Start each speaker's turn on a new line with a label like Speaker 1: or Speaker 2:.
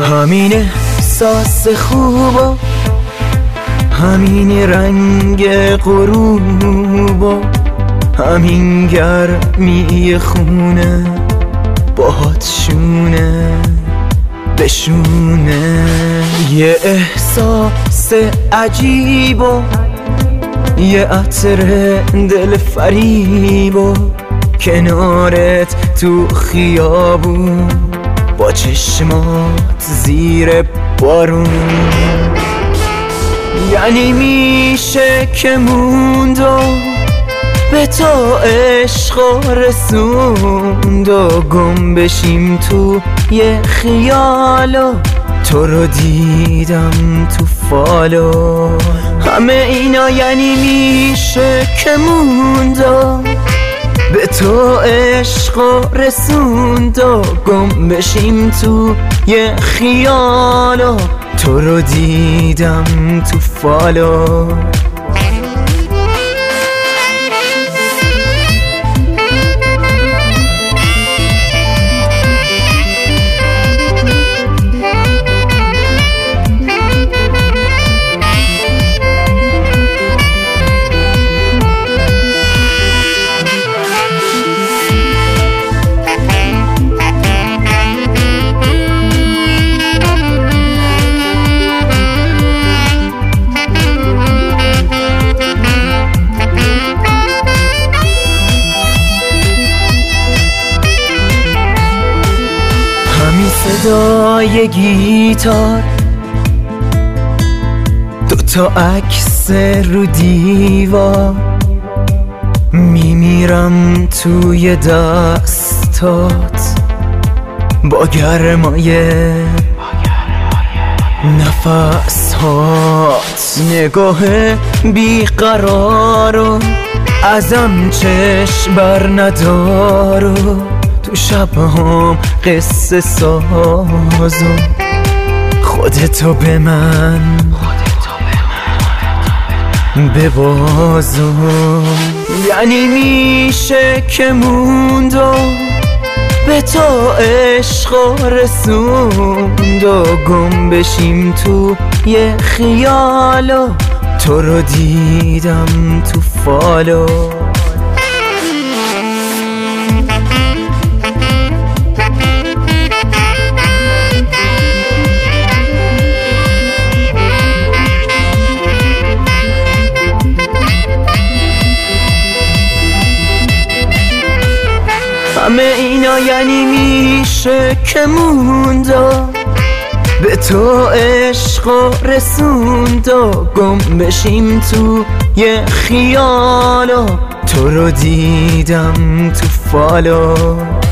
Speaker 1: همین احساس خوب و همین رنگ غروب و همین گرمی خونه باهات شونه بشونه. یه احساس عجیب و یه عطر دل فریب و کنارت تو خیابون با چشمات زیر بارون. یعنی میشه که موند و به تو عشق رسوند و گم بشیم تو یه خیال و تو رو دیدم تو فالو. همه اینا یعنی میشه که موند و به تو عشق رسوند و گم بشیم تو یه خیال و تو رو دیدم تو فالو. صدای گیتار دوتا عکس رو دیوار میمیرم توی دستات با گرمای نفسات. نگاه بیقرار و ازم چشم بر ندارو تو شبام قصه سازو خودتو به من ببازو. یعنی میشه که موند و به تو عشق رسوند و گم بشیم تو یه خیال و تو رو دیدم تو فالو. همه اینا یعنی میشه که موند و به تو عشق رسوند و گم بشیم تو یه خیال و تو رو دیدم تو فالو.